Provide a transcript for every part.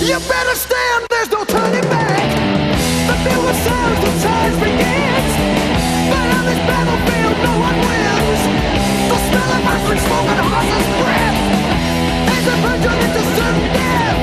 You better stand, there's no turning back. The field of sounds, the charge begins. But on this battlefield, no one wins. The smell of ice, smoke, and horse's breath as a virgin into certain death.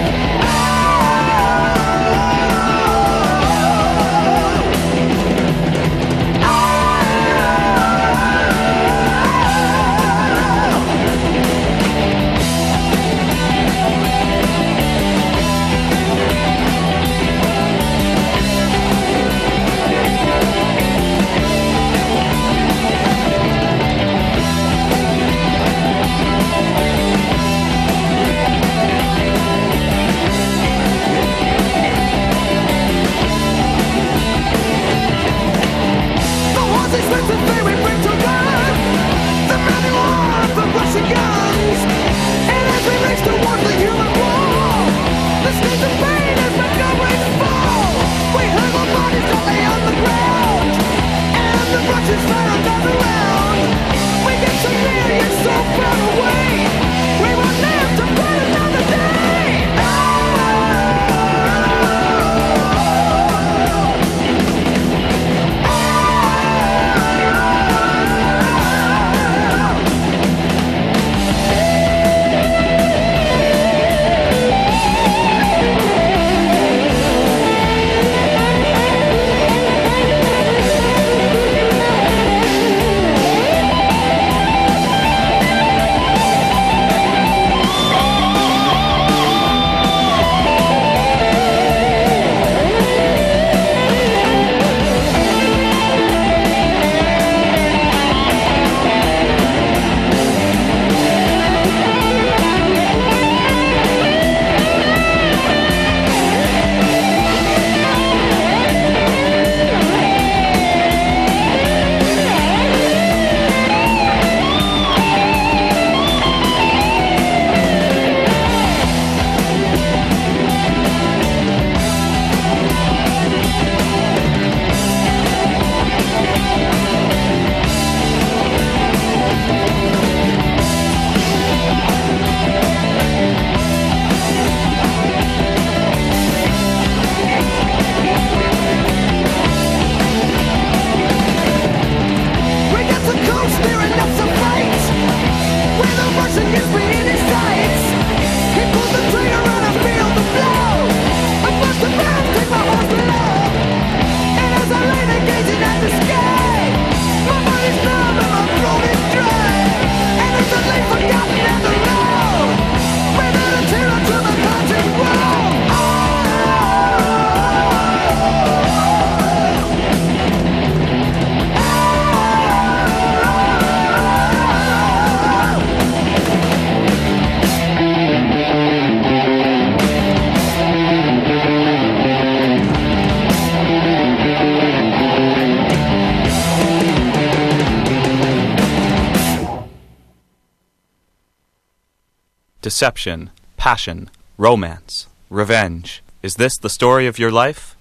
Deception, passion, romance, revenge. Is this the story of your life?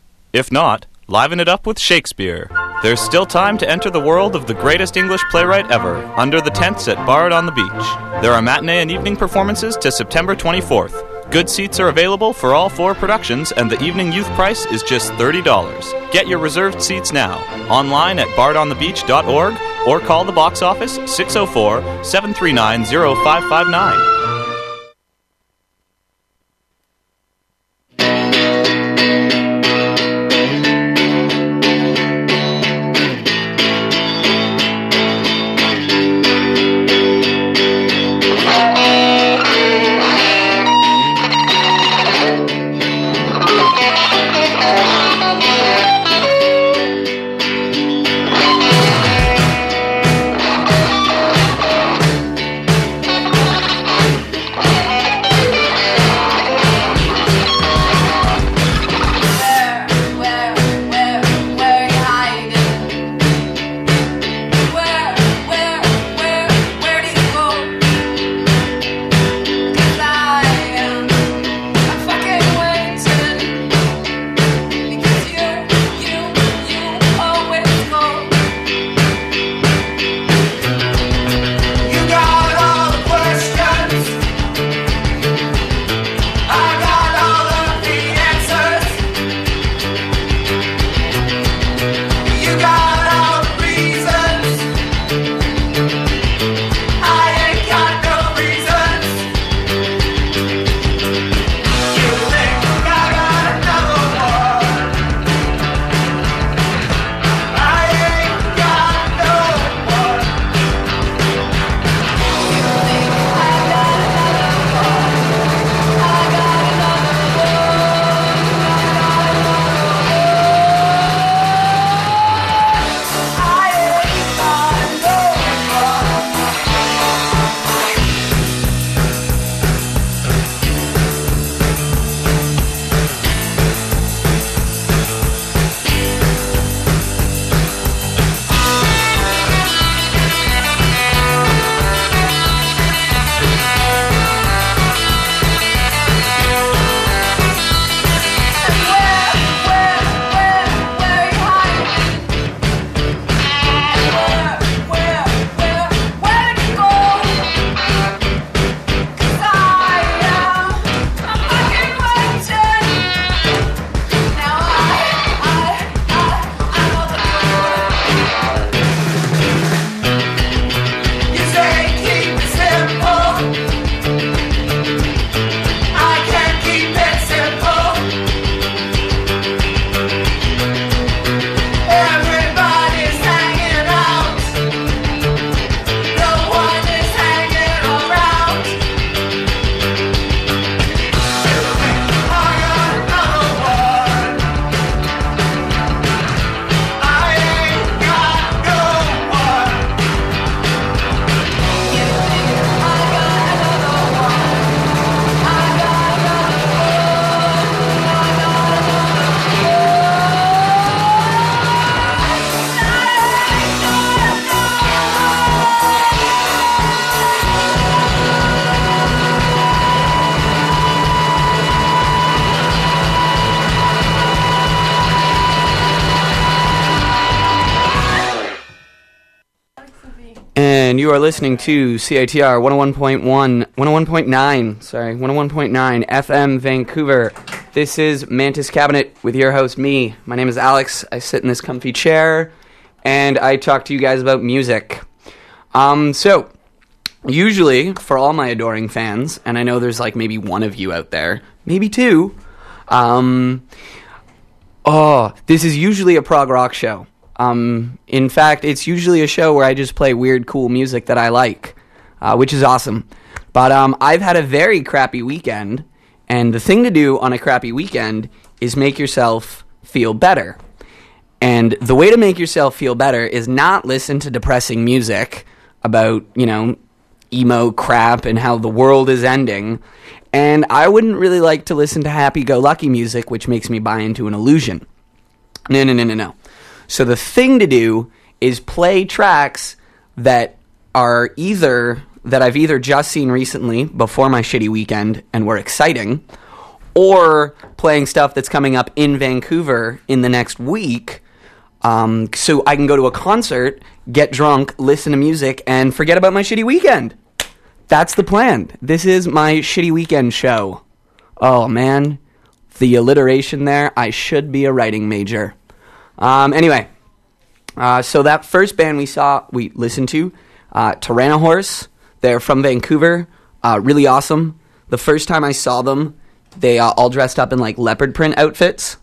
If not, liven it up with Shakespeare. There's still time to enter the world of the greatest English playwright ever, under the tents at Bard on the Beach. There are matinee and evening performances to September 24th. Good seats are available for all 4 productions, and the evening youth price is just $30. Get your reserved seats now, online at bardonthebeach.org, or call the box office 604-739-0559. And you are listening to CITR 101.9 FM Vancouver. This is Mantis Cabinet with your host, me. My name is Alex. I sit in this comfy chair, and I talk to you guys about music. So, usually, for all my adoring fans, and I know there's like maybe one of you out there, maybe two, this is usually a prog rock show. In fact, it's usually a show where I just play weird, cool music that I like, which is awesome. But I've had a very crappy weekend, and the thing to do on a crappy weekend is make yourself feel better. And the way to make yourself feel better is not listen to depressing music about, emo crap and how the world is ending. And I wouldn't really like to listen to happy-go-lucky music, which makes me buy into an illusion. No. So the thing to do is play tracks that are that I've either just seen recently before my shitty weekend and were exciting, or playing stuff that's coming up in Vancouver in the next week, so I can go to a concert, get drunk, listen to music, and forget about my shitty weekend. That's the plan. This is my shitty weekend show. Oh, man. The alliteration there. I should be a writing major. Anyway. So that first band we listened to, Tyrannohorse. They're from Vancouver. Really awesome. The first time I saw them, they all dressed up in like leopard print outfits.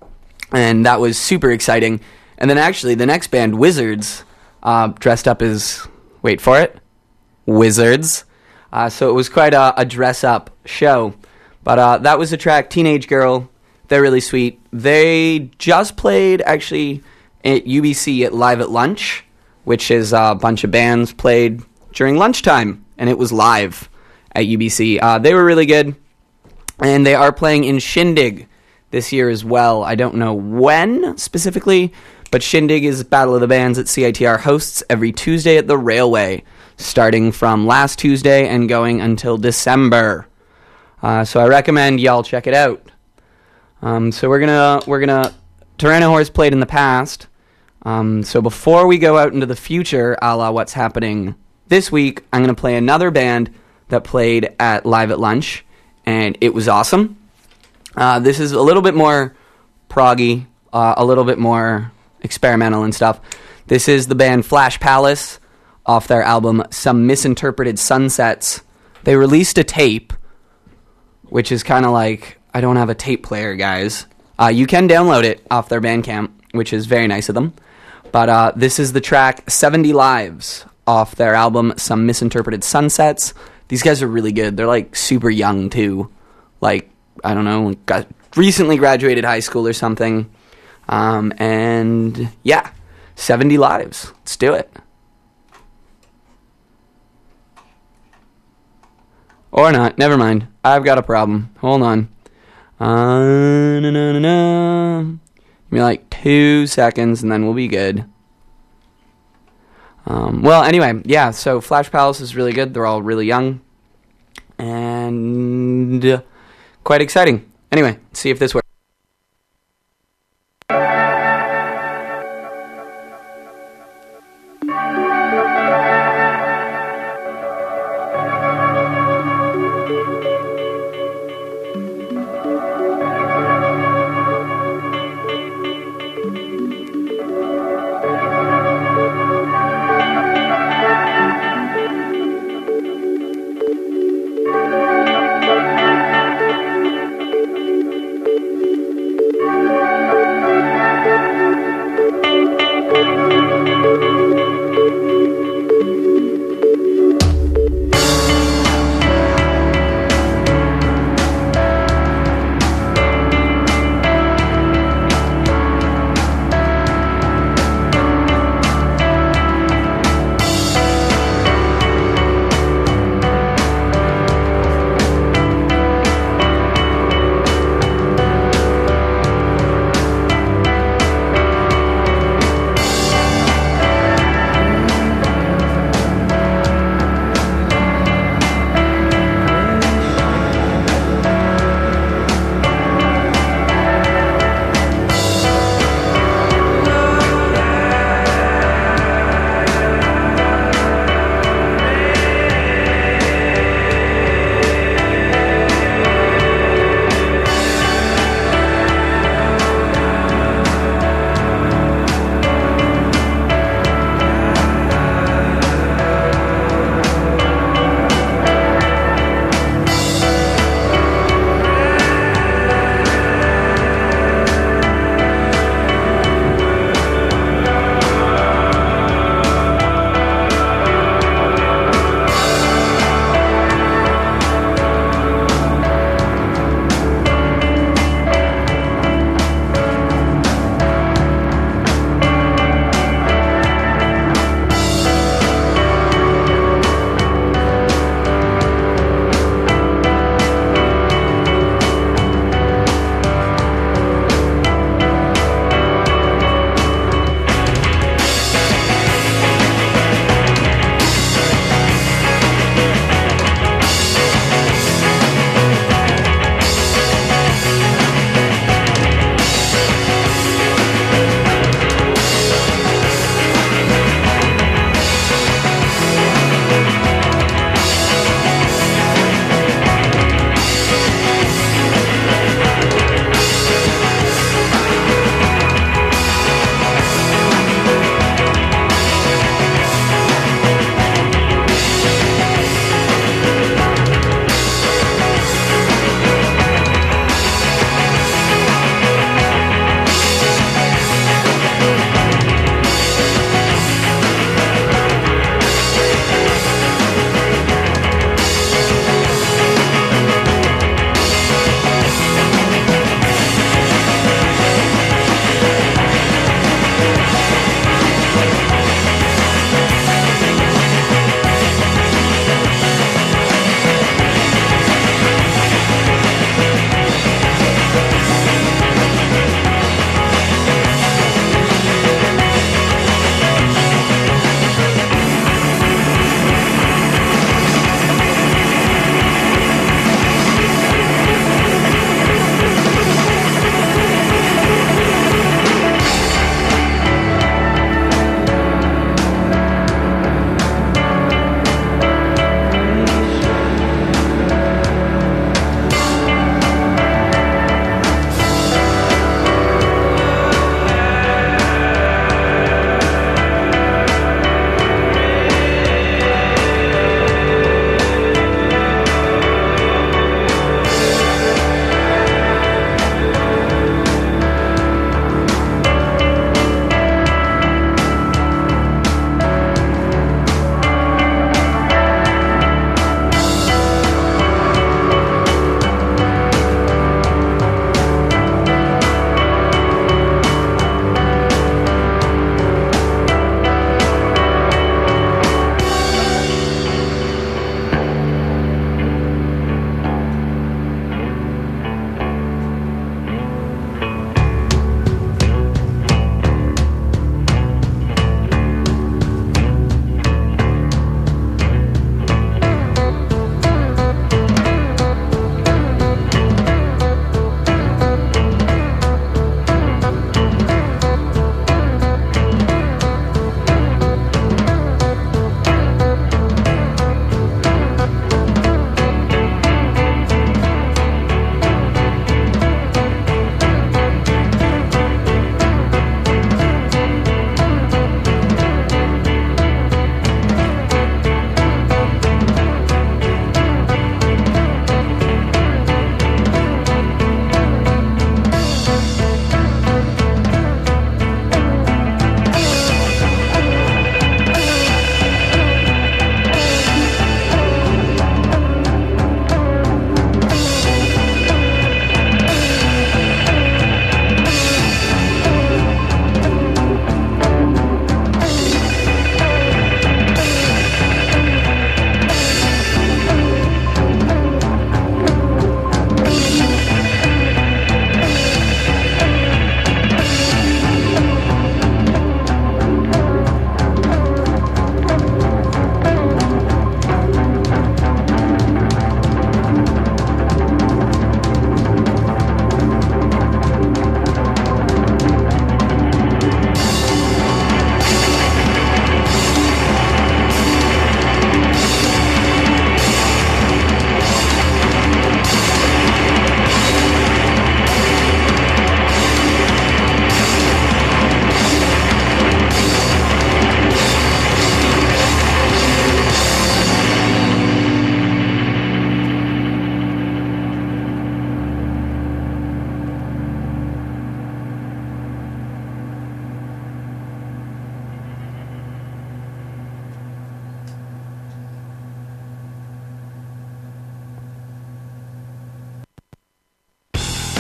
And that was super exciting. And then actually the next band, Wizards, dressed up as, wait for it, Wizards. So it was quite a dress-up show. But that was the track Teenage Girl. They're really sweet. They just played, actually, at UBC at Live at Lunch, which is a bunch of bands played during lunchtime, and it was live at UBC. They were really good, and they are playing in Shindig this year as well. I don't know when specifically, but Shindig is Battle of the Bands at CITR hosts every Tuesday at the Railway, starting from last Tuesday and going until December. So I recommend y'all check it out. So we're gonna Tyrannohorse played in the past. So before we go out into the future, a la what's happening this week, I'm gonna play another band that played at Live at Lunch, and it was awesome. This is a little bit more proggy, a little bit more experimental and stuff. This is the band Flash Palace off their album Some Misinterpreted Sunsets. They released a tape, which is kind of like, I don't have a tape player, guys. You can download it off their Bandcamp, which is very nice of them. But this is the track 70 Lives off their album Some Misinterpreted Sunsets. These guys are really good. They're like super young too. Like, I don't know, recently graduated high school or something. And yeah, 70 Lives. Let's do it. Or not. Never mind. I've got a problem. Hold on. Give me like 2 seconds and then we'll be good. Well, anyway, yeah, so Flash Palace is really good. They're all really young. And quite exciting. Anyway, let's see if this works.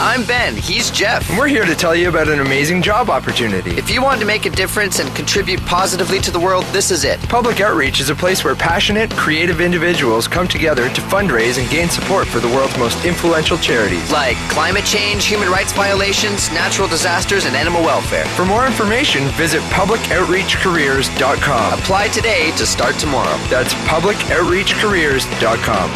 I'm Ben. He's Jeff. And we're here to tell you about an amazing job opportunity. If you want to make a difference and contribute positively to the world, this is it. Public Outreach is a place where passionate, creative individuals come together to fundraise and gain support for the world's most influential charities. Like climate change, human rights violations, natural disasters, and animal welfare. For more information, visit publicoutreachcareers.com. Apply today to start tomorrow. That's publicoutreachcareers.com.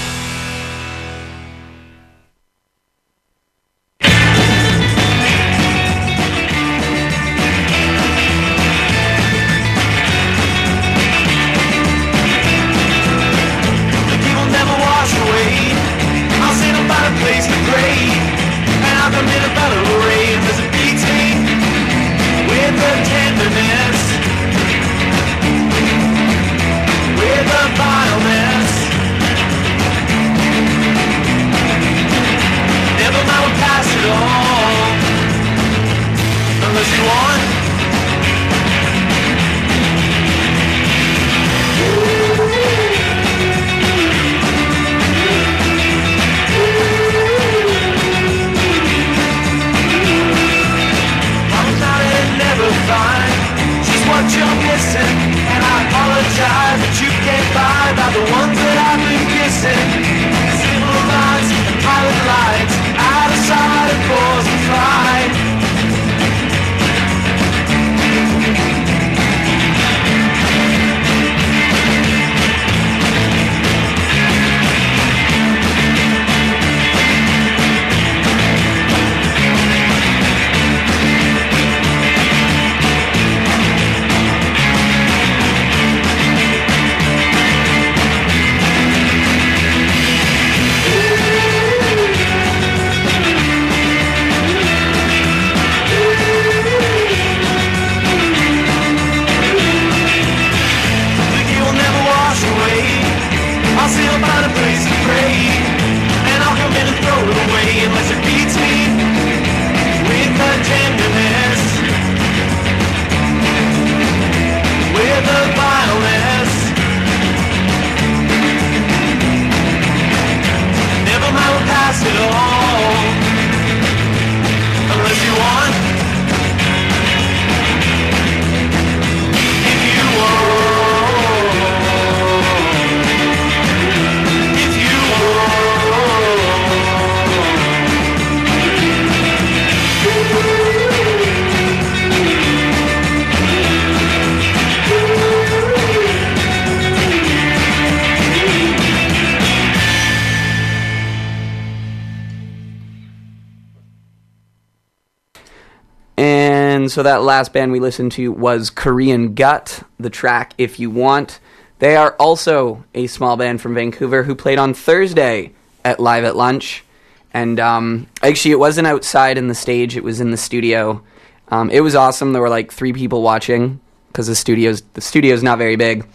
So that last band we listened to was Korean Gut, the track If You Want. They are also a small band from Vancouver who played on Thursday at Live at Lunch. And actually it wasn't outside in the stage, it was in the studio. It was awesome. There were like 3 people watching because the studio's not very big.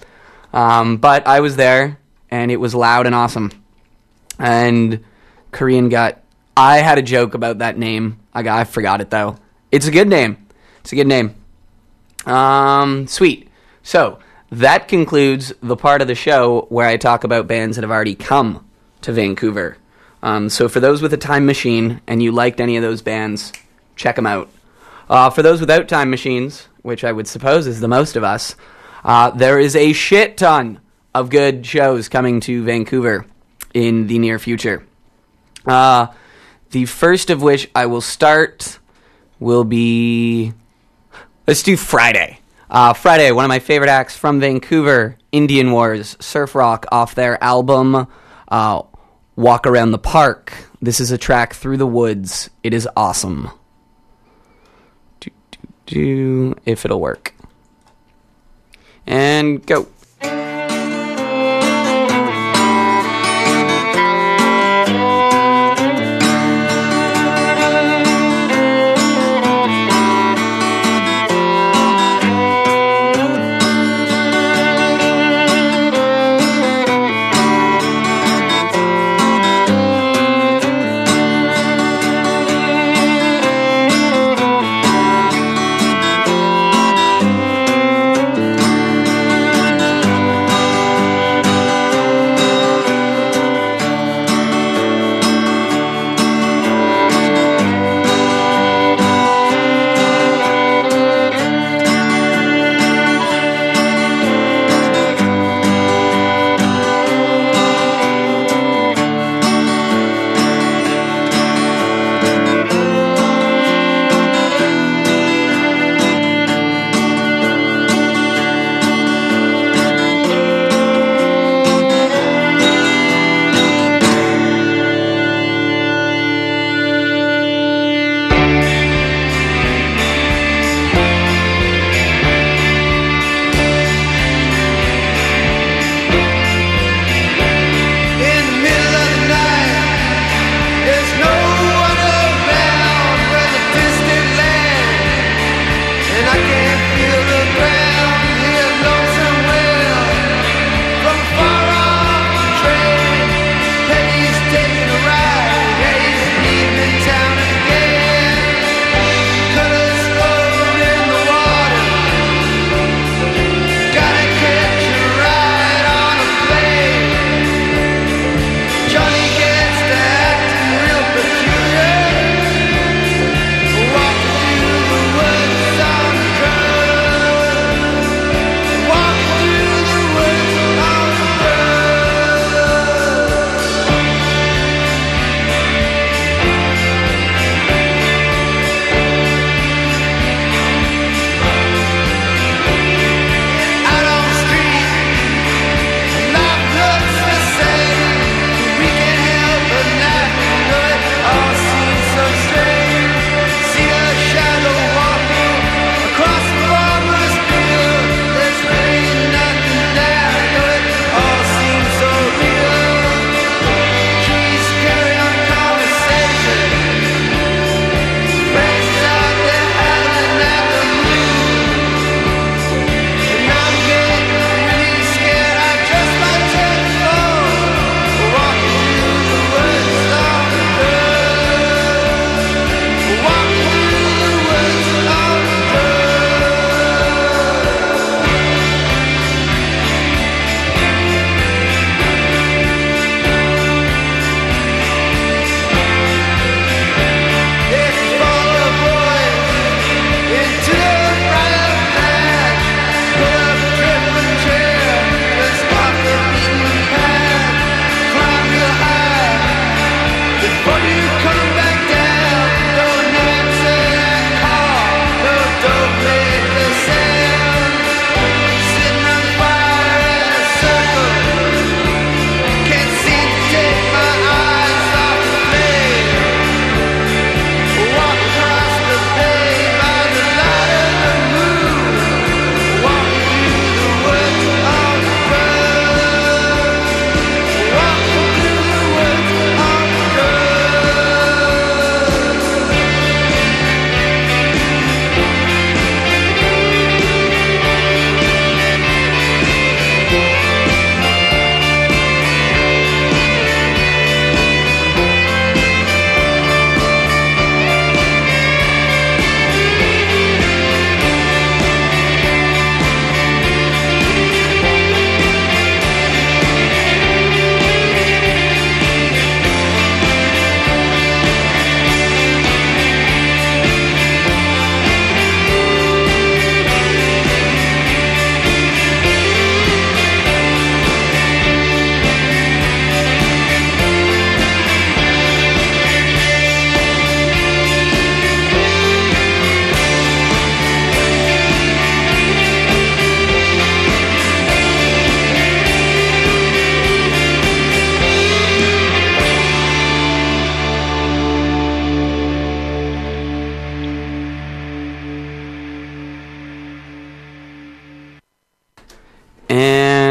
But I was there and it was loud and awesome. And Korean Gut, I had a joke about that name. I forgot it though. It's a good name. It's a good name. Sweet. So, that concludes the part of the show where I talk about bands that have already come to Vancouver. So for those with a time machine and you liked any of those bands, check them out. For those without time machines, which I would suppose is the most of us, there is a shit ton of good shows coming to Vancouver in the near future. The first of which I will start will be... Let's do Friday. Friday, one of my favorite acts from Vancouver, Indian Wars, surf rock, off their album Walk Around the Park. This is a track, Through the Woods. It is awesome. If it'll work. And go.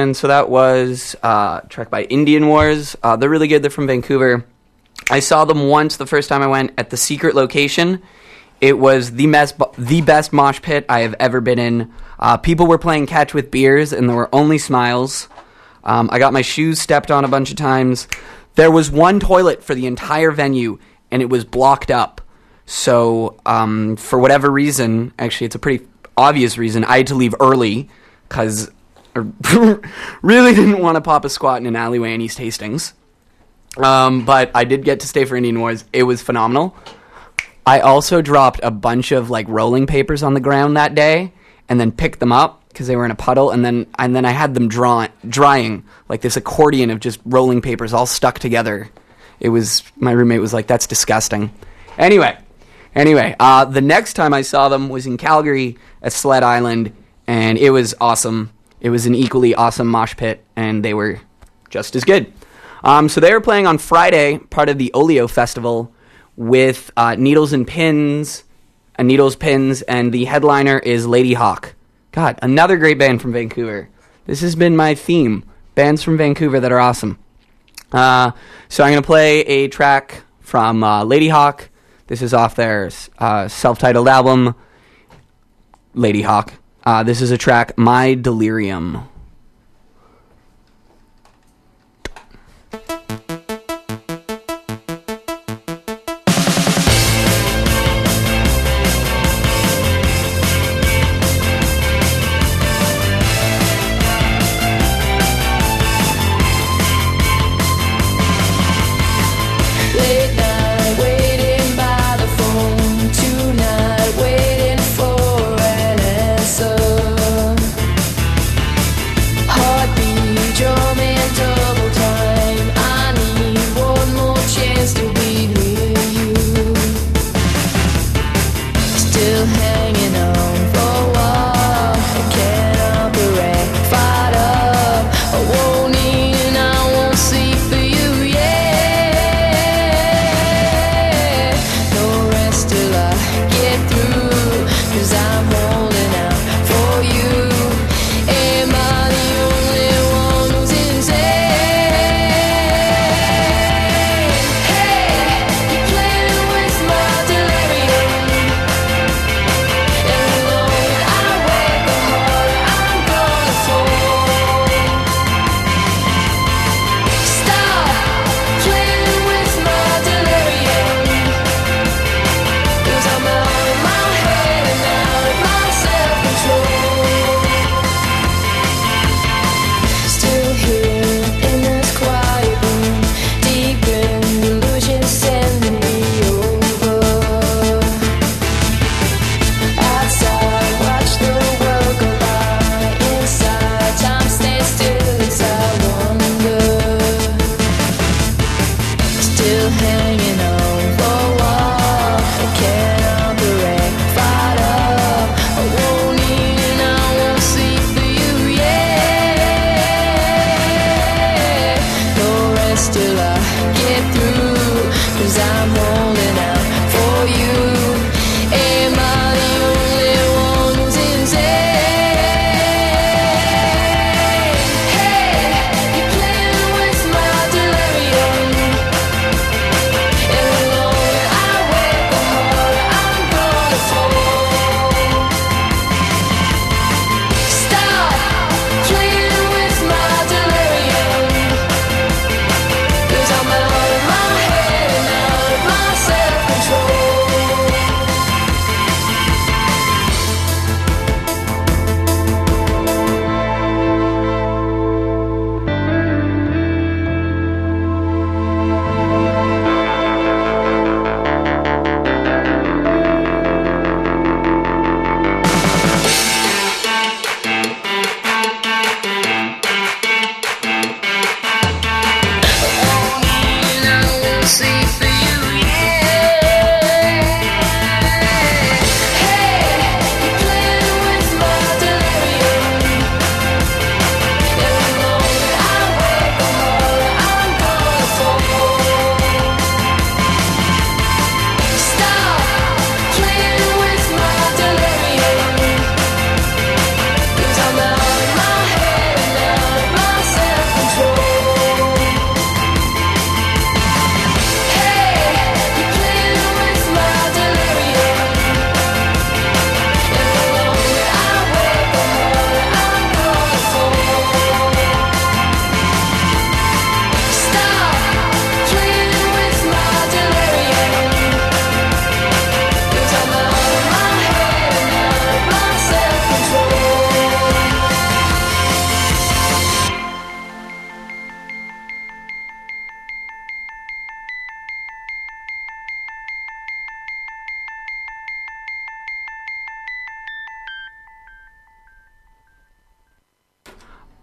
band. So that was a track by Indian Wars. They're really good. They're from Vancouver. I saw them once the first time I went at the secret location. It was the best mosh pit I have ever been in. People were playing catch with beers, and there were only smiles. I got my shoes stepped on a bunch of times. There was one toilet for the entire venue, and it was blocked up. So, for whatever reason, actually it's a pretty obvious reason, I had to leave early, because I really didn't want to pop a squat in an alleyway in East Hastings. But I did get to stay for Indian Wars. It was phenomenal. I also dropped a bunch of like rolling papers on the ground that day, and then picked them up because they were in a puddle, and then I had them drying like this accordion of just rolling papers all stuck together. It was, my roommate was like, "That's disgusting." Anyway, the next time I saw them was in Calgary at Sled Island, and it was awesome. It was an equally awesome mosh pit, and they were just as good. So they were playing on Friday, part of the Oleo Festival, with Needles Pins, and the headliner is Lady Hawk. God, another great band from Vancouver. This has been my theme. Bands from Vancouver that are awesome. So I'm going to play a track from Lady Hawk. This is off their self-titled album, Lady Hawk. This is a track, My Delirium.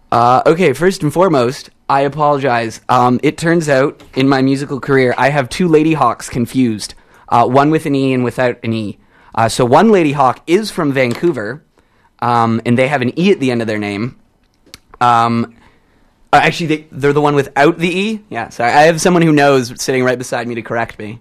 Okay, first and foremost, I apologize. It turns out, in my musical career, I have two Lady Hawks confused. One with an E and without an E. So one Lady Hawk is from Vancouver, and they have an E at the end of their name. Actually, they're the one without the E. Yeah, sorry. I have someone who knows sitting right beside me to correct me.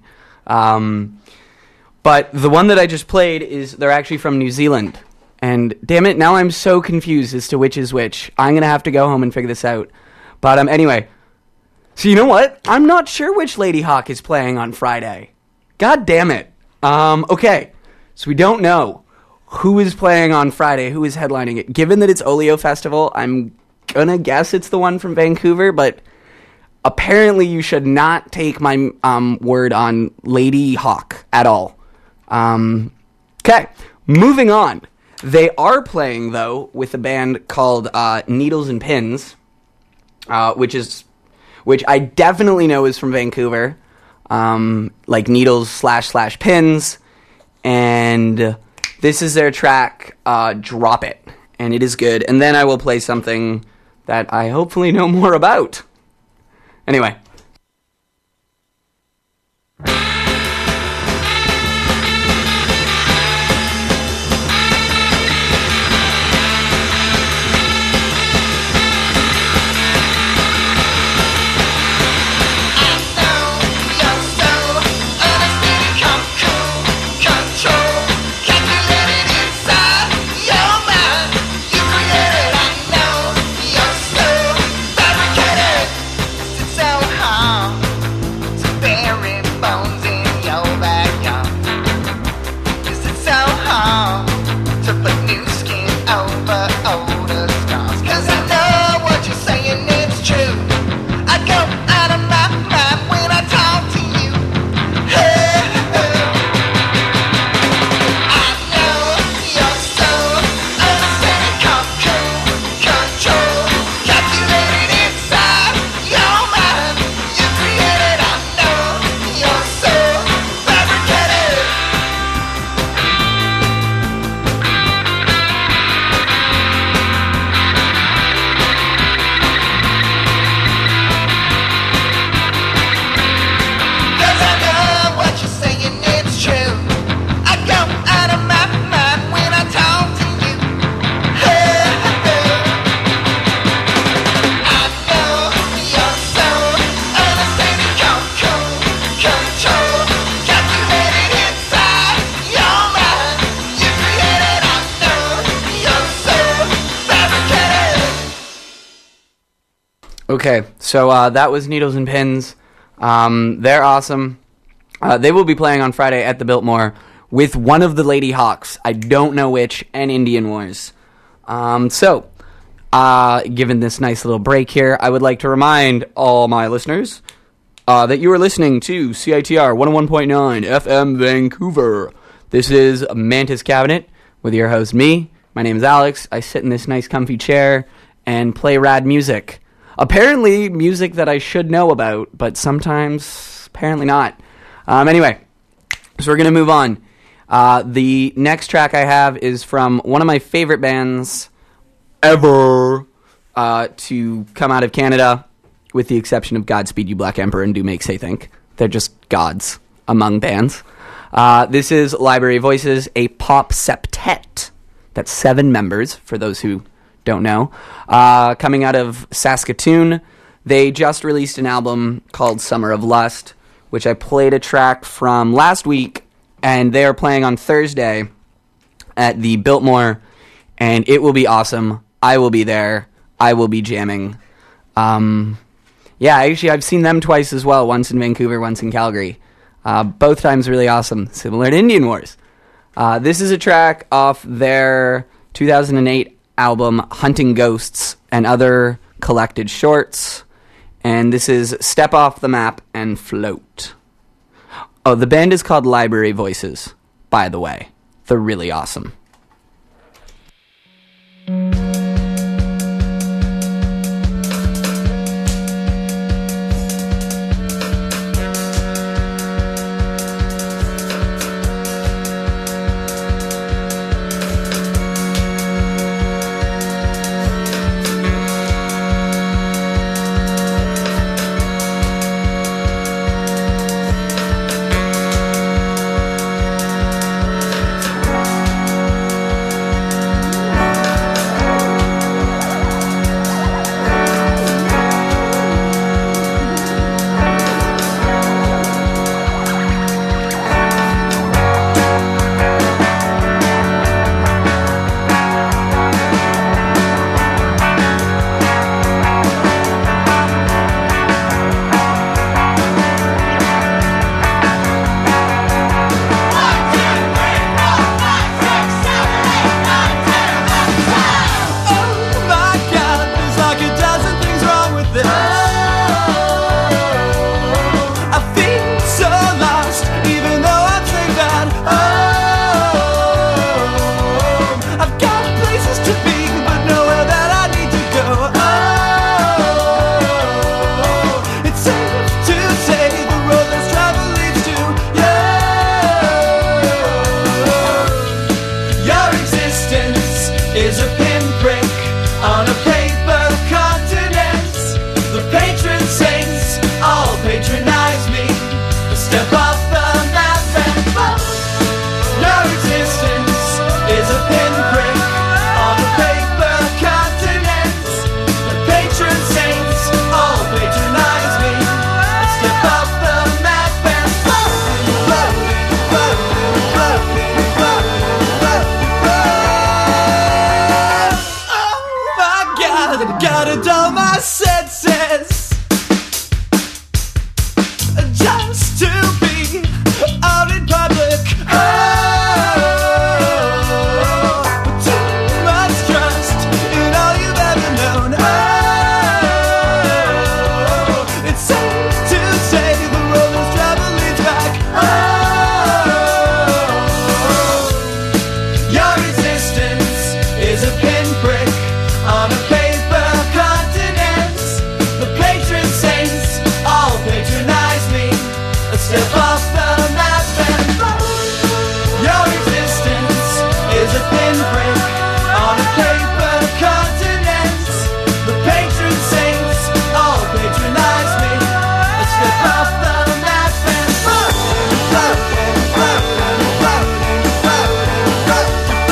But the one that I just played they're actually from New Zealand. And damn it, now I'm so confused as to which is which. I'm going to have to go home and figure this out. But anyway, so you know what? I'm not sure which Lady Hawk is playing on Friday. God damn it. Okay, so we don't know who is playing on Friday, who is headlining it. Given that it's Olio Festival, I'm going to guess it's the one from Vancouver, but apparently you should not take my word on Lady Hawk at all. Okay, moving on. They are playing, though, with a band called Needles and Pins, which I definitely know is from Vancouver, like needles / pins, and this is their track, Drop It, and it is good. And then I will play something that I hopefully know more about. Anyway. Okay, so that was Needles and Pins. They're awesome. They will be playing on Friday at the Biltmore with one of the Lady Hawks. I don't know which, and Indian Wars. So, given this nice little break here, I would like to remind all my listeners that you are listening to CITR 101.9 FM Vancouver. This is Mantis Cabinet with your host, me. My name is Alex. I sit in this nice comfy chair and play rad music. Apparently, music that I should know about, but sometimes, apparently not. Anyway, so we're going to move on. The next track I have is from one of my favorite bands ever to come out of Canada, with the exception of Godspeed You Black Emperor and Do Make Say Think. They're just gods among bands. This is Library Voices, a pop septet. That's 7 members, for those who don't know. Coming out of Saskatoon, they just released an album called Summer of Lust, which I played a track from last week, and they are playing on Thursday at the Biltmore, and it will be awesome. I will be there. I will be jamming. Yeah, actually, I've seen them twice as well, once in Vancouver, once in Calgary. Both times really awesome, similar to Indian Wars. This is a track off their 2008 album Hunting Ghosts and Other Collected Shorts, and this is Step Off the Map and Float. Oh, the band is called Library Voices, by the way. They're really awesome. is a pinprick on a paper continent. The patron saints all patronize me. Step off the map and float. Your existence is a pinprick on a paper continent. The patron saints all patronize me. Step off the map and float. Float, float, float, float, float, float. Oh my God, I gotta dull my senses just to be out in public. Oh, too much trust in all you've ever known. Oh, it's safe to say the road less traveled leads back. Oh, your existence is a pinprick on a paper continent. The patron saints all patronize me. Step off the map and float. Your existence is a pinprick on a paper continent. The patron saints all patronize me. Step off the map and float. Float, float, float, float, float,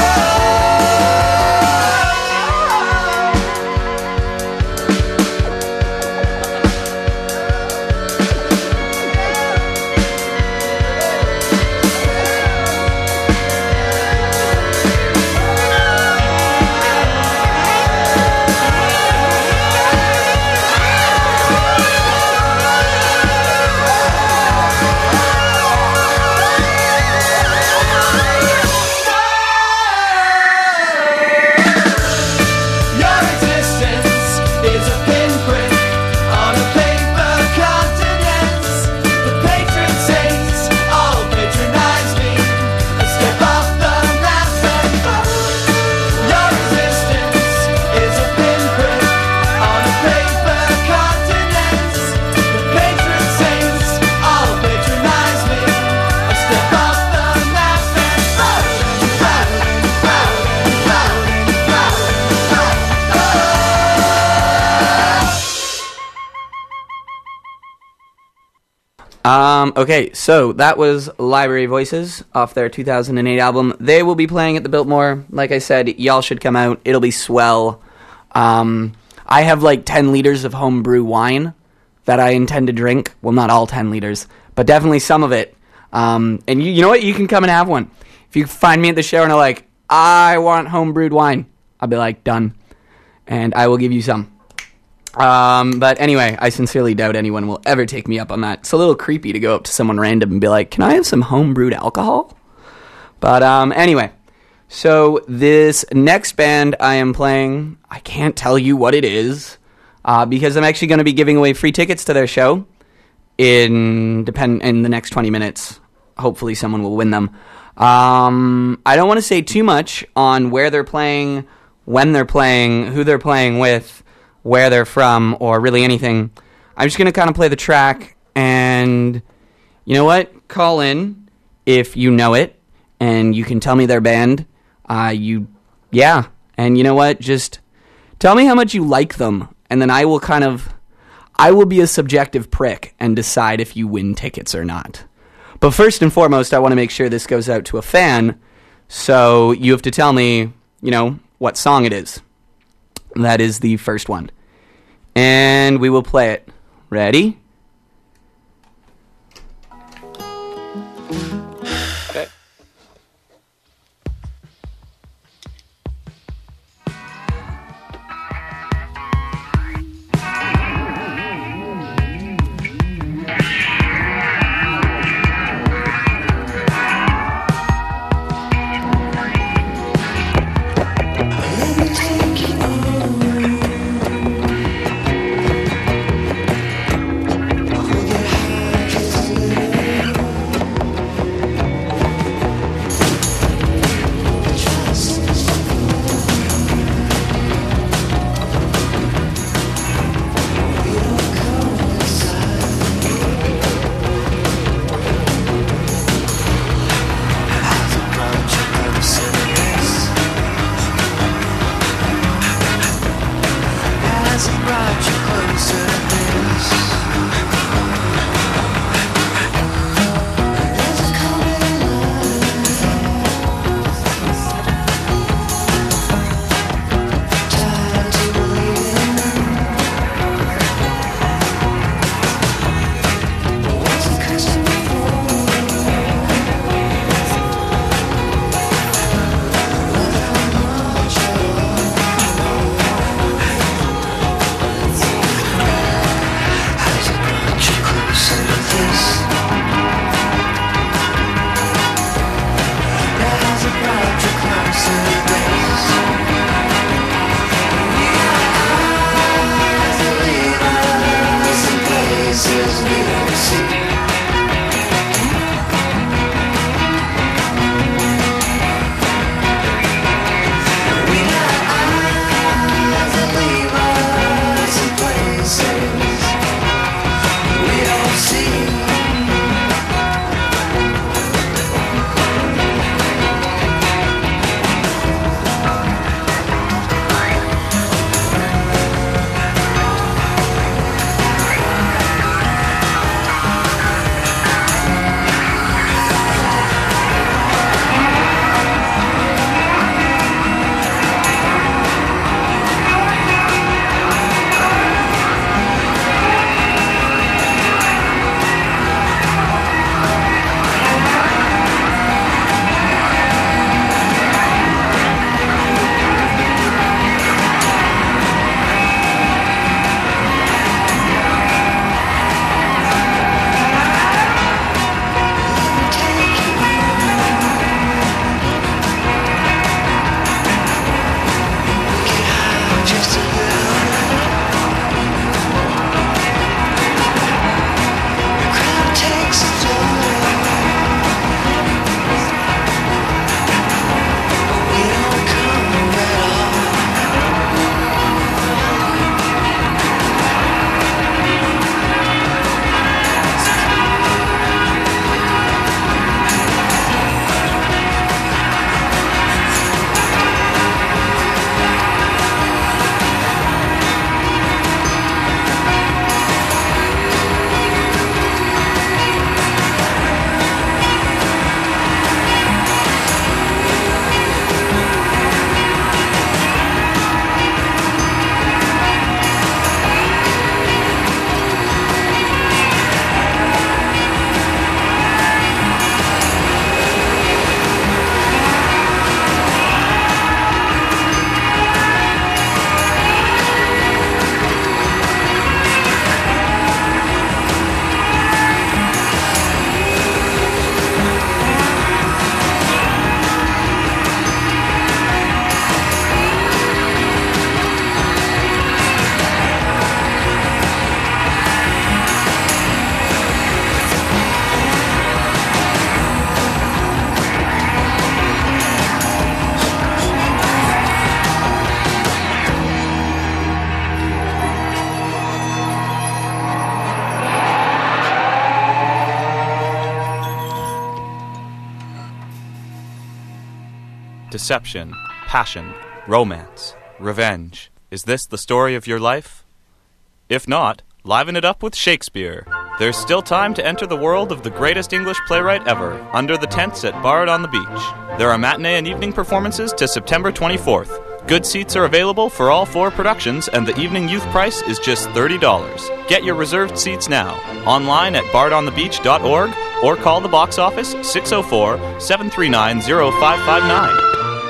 Your existence is a pinprick on a paper continent. The patron saints all patronize me. Step off the map and float. Your existence is a pinprick on a paper continent. The patron saints all patronize me. Step off the map and float. Float, float, float, float, float, Okay, so that was Library Voices off their 2008 album. They will be playing at the Biltmore. Like I said, y'all should come out. It'll be swell. I have like 10 liters of homebrew wine that I intend to drink. Well, not all 10 liters, but definitely some of it. And you know what? You can come and have one. If you find me at the show and are like, I want homebrewed wine, I'll be like, done. And I will give you some. But anyway, I sincerely doubt anyone will ever take me up on that. It's a little creepy to go up to someone random and be like, can I have some homebrewed alcohol? But anyway, so this next band I am playing, I can't tell you what it is, because I'm actually going to be giving away free tickets to their show in the next 20 minutes. Hopefully someone will win them. I don't want to say too much on where they're playing, when they're playing, who they're playing with, where they're from, or really anything. I'm just going to kind of play the track, and you know what? Call in if you know it, and you can tell me their band. And you know what? Just tell me how much you like them, and then I will be a subjective prick and decide if you win tickets or not. But first and foremost, I want to make sure this goes out to a fan, so you have to tell me, what song it is. That is the first one. And we will play it. Ready? Okay. deception, passion, romance, revenge. Is this the story of your life? If not, liven it up with Shakespeare. There's still time to enter the world of the greatest English playwright ever, under the tents at Bard on the Beach. There are matinee and evening performances to September 24th. Good seats are available for all 4 productions, and the evening youth price is just $30. Get your reserved seats now, online at bardonthebeach.org, or call the box office 604-739-0559.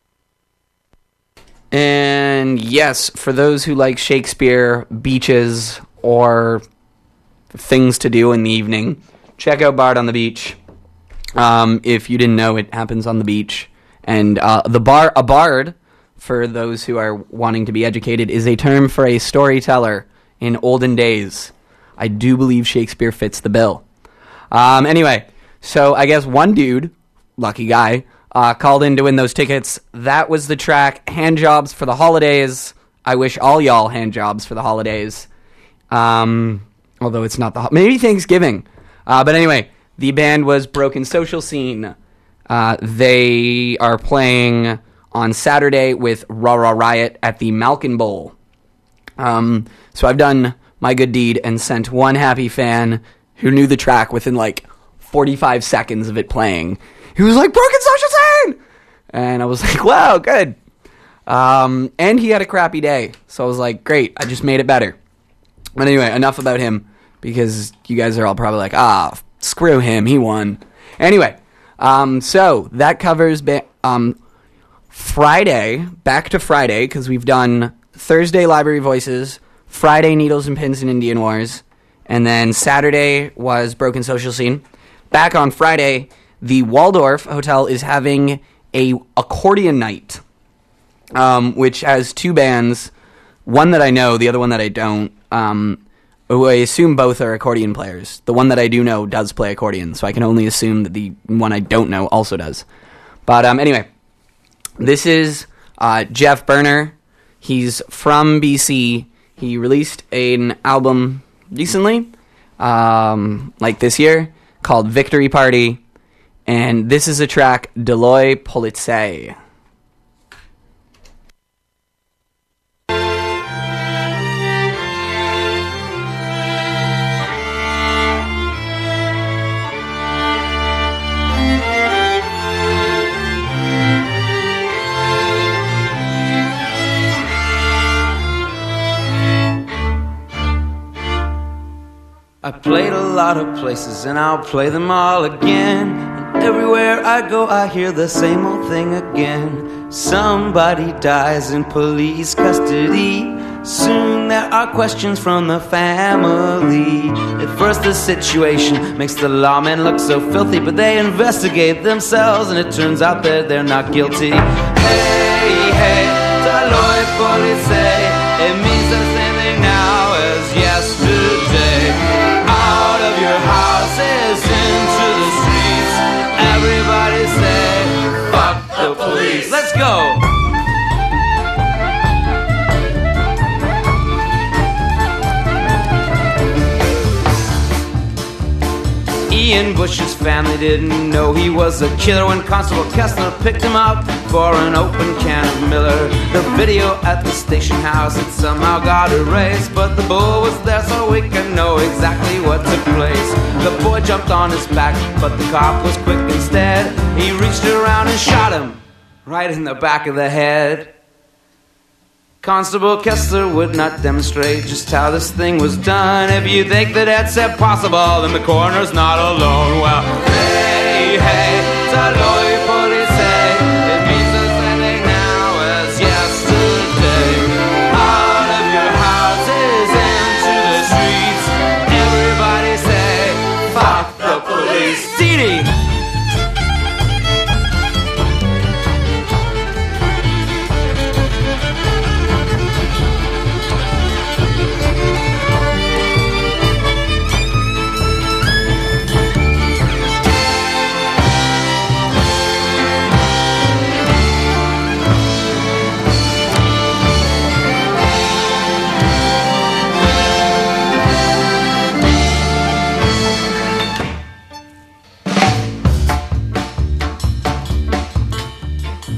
And yes, for those who like Shakespeare, beaches, or things to do in the evening, check out Bard on the Beach. If you didn't know, it happens on the beach. And a bard, for those who are wanting to be educated, is a term for a storyteller in olden days. I do believe Shakespeare fits the bill. Anyway, so I guess one dude, lucky guy, called in to win those tickets. That was the track, Hand Jobs for the Holidays. I wish all y'all hand jobs for the holidays. Although it's not maybe Thanksgiving. But anyway, the band was Broken Social Scene. They are playing on Saturday with Rah Rah Riot at the Malkin Bowl. So I've done my good deed and sent one happy fan who knew the track within like 45 seconds of it playing. He was like, Broken Social Scene! And I was like, wow, good. And he had a crappy day. So I was like, great, I just made it better. But anyway, enough about him, because you guys are all probably like, screw him, he won. Anyway, so that covers Friday, back to Friday, because we've done Thursday Library Voices, Friday Needles and Pins and Indian Wars, and then Saturday was Broken Social Scene. Back on Friday, the Waldorf Hotel is having a accordion night, which has 2 bands, one that I know, the other one that I don't. Who I assume both are accordion players. The one that I do know does play accordion, so I can only assume that the one I don't know also does. But anyway, this is Jeff Berner. He's from BC. He released an album recently, like this year, called Victory Party. And this is a track, Deloy Politsei. I played a lot of places and I'll play them all again. And everywhere I go I hear the same old thing again. Somebody dies in police custody. Soon there are questions from the family. At first the situation makes the lawmen look so filthy, but they investigate themselves and it turns out that they're not guilty. Hey, hey, Deloy Politsei. It means the same thing now as yesterday. Out of your houses into the streets. Everybody say, fuck the police. Let's go. Ian Bush's family didn't know he was a killer when Constable Kessler picked him up for an open can of Miller. The video at the station house had somehow got erased, but the bull was there so we can know exactly what took place. The boy jumped on his back, but the cop was quick instead. He reached around and shot him right in the back of the head. Constable Kessler would not demonstrate just how this thing was done. If you think that that's impossible, then the coroner's not alone. Well, hey, hey, Deloy Politsei. It means the same thing now as yesterday. Out of your houses into the streets. Everybody say, fuck the police. Dee-dee.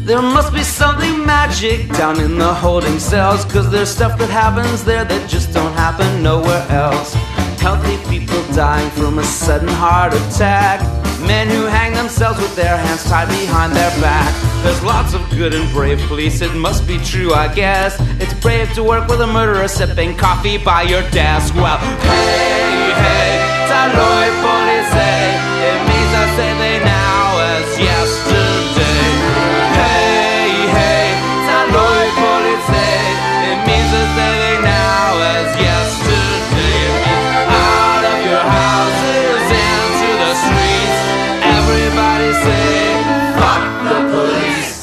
There must be something magic down in the holding cells, 'cause there's stuff that happens there that just don't happen nowhere else. Healthy people dying from a sudden heart attack. Men who hang themselves with their hands tied behind their back. There's lots of good and brave police, it must be true, I guess. It's brave to work with a murderer sipping coffee by your desk. Well, hey, hey, taloi police, it means I say they now as yesterday. Hey, hey, taloi police, it means I say they now as yesterday. It means out of your houses into the streets. Everybody say, fuck the police.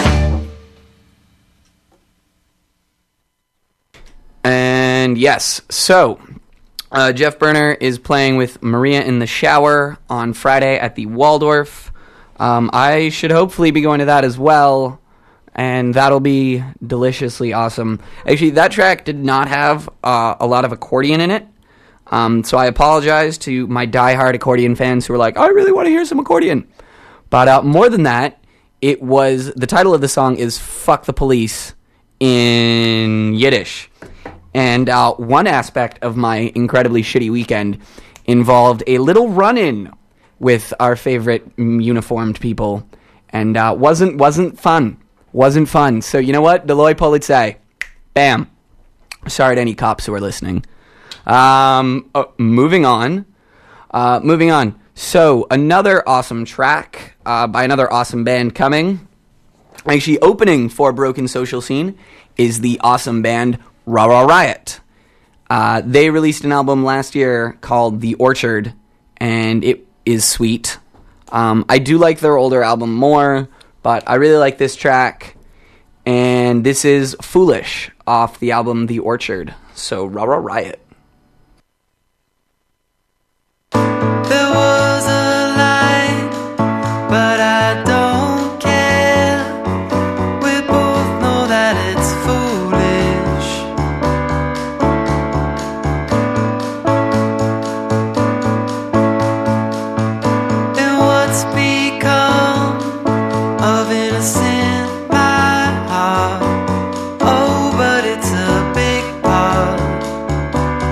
And yes, so Jeff Berner is playing with Maria in the Shower on Friday at the Waldorf. I should hopefully be going to that as well, and that'll be deliciously awesome. Actually, that track did not have a lot of accordion in it, so I apologize to my diehard accordion fans who were like, I really want to hear some accordion. But more than that, it was, the title of the song is Fuck the Police in Yiddish. And one aspect of my incredibly shitty weekend involved a little run-in with our favorite uniformed people, and wasn't fun. Wasn't fun. So you know what? Deloy Polizei. Bam. Sorry to any cops who are listening. Moving on. So another awesome track by another awesome band coming. Actually, opening for Broken Social Scene is the awesome band Rah Rah Riot. They released an album last year called The Orchard, and it is sweet. I do like their older album more, but I really like this track. And this is Foolish off the album The Orchard. So Rah Rah Riot. There was a line, but I don't care. We both know that it's foolish. And what's become of innocent my heart? Oh, but it's a big part.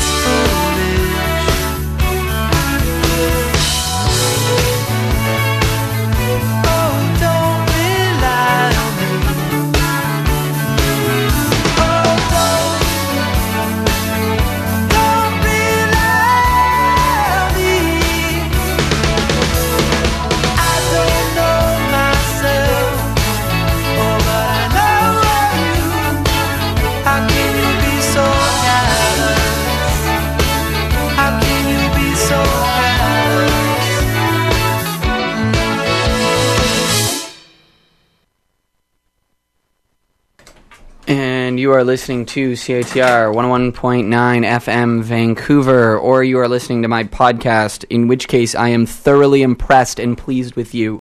foolish. Oh, don't rely on me. Oh, don't rely on me. I don't know myself, oh, but I know you. How can you be so callous? How can you be so callous? And you are listening to CITR 101.9 FM Vancouver, or you are listening to my podcast, in which case I am thoroughly impressed and pleased with you.